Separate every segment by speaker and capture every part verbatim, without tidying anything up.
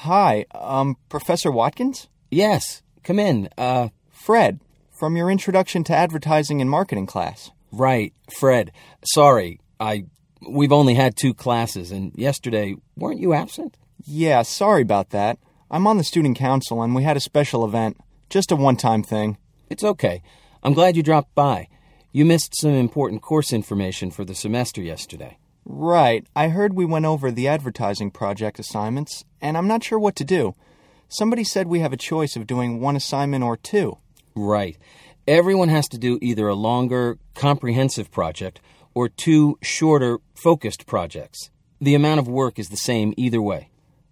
Speaker 1: Hi, um, Professor Watkins?
Speaker 2: Yes, come in. Uh,
Speaker 1: Fred, from your Introduction to Advertising and Marketing class.
Speaker 2: Right, Fred. Sorry, I... We've only had two classes, and yesterday, weren't you absent?
Speaker 1: Yeah, sorry about that. I'm on the student council, and we had a special event. Just a one-time thing.
Speaker 2: It's okay. I'm glad you dropped by. You missed some important course information for the semester yesterday.
Speaker 1: Right. I heard we went over the advertising project assignments, and I'm not sure what to do. Somebody said we have a choice of doing one assignment or two.
Speaker 2: Right. Everyone has to do either a longer, comprehensive project or two shorter, focused projects. The amount of work is the same either way.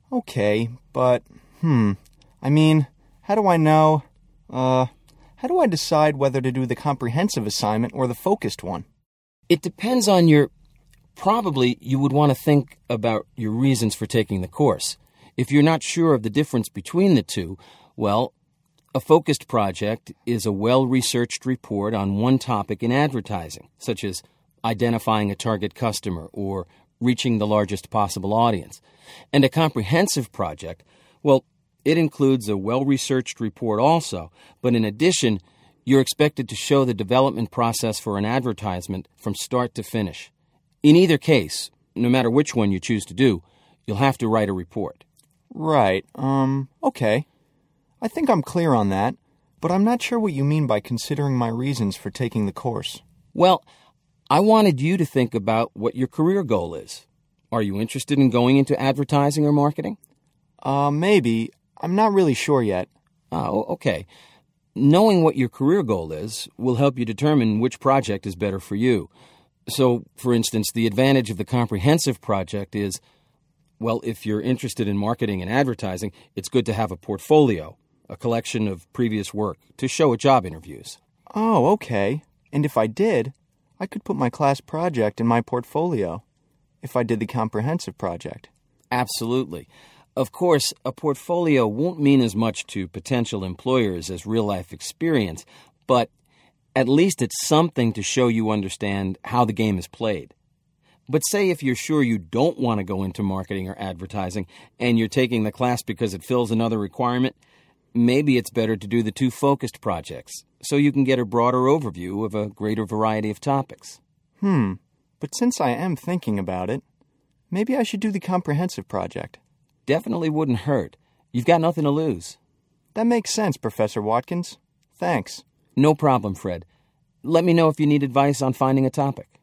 Speaker 1: Okay, but, hmm, I mean, how do I know, uh, how do I decide whether to do the comprehensive assignment or the focused one?
Speaker 2: It depends on your... Probably you would want to think about your reasons for taking the course. If you're not sure of the difference between the two, well, a focused project is a well-researched report on one topic in advertising, such as identifying a target customer or reaching the largest possible audience. And a comprehensive project, well, it includes a well-researched report also, but in addition, you're expected to show the development process for an advertisement from start to finish. In either case, no matter which one you choose to do, you'll have to write a report.
Speaker 1: Right, um, okay. I think I'm clear on that, but I'm not sure what you mean by considering my reasons for taking the course.
Speaker 2: Well, I wanted you to think about what your career goal is. Are you interested in going into advertising or marketing?
Speaker 1: Uh, maybe. I'm not really sure yet.
Speaker 2: Oh, okay. Knowing what your career goal is will help you determine which project is better for you. So, for instance, the advantage of the comprehensive project is, well, if you're interested in marketing and advertising, it's good to have a portfolio, a collection of previous work, to show at job interviews.
Speaker 1: Oh, okay. And if I did, I could put my class project in my portfolio, if I did the comprehensive project.
Speaker 2: Absolutely. Of course, a portfolio won't mean as much to potential employers as real-life experience, but at least it's something to show you understand how the game is played. But say if you're sure you don't want to go into marketing or advertising and you're taking the class because it fills another requirement, maybe it's better to do the two focused projects so you can get a broader overview of a greater variety of topics.
Speaker 1: Hmm, but since I am thinking about it, maybe I should do the comprehensive project.
Speaker 2: Definitely wouldn't hurt. You've got nothing to lose.
Speaker 1: That makes sense, Professor Watkins. Thanks.
Speaker 2: No problem, Fred. Let me know if you need advice on finding a topic.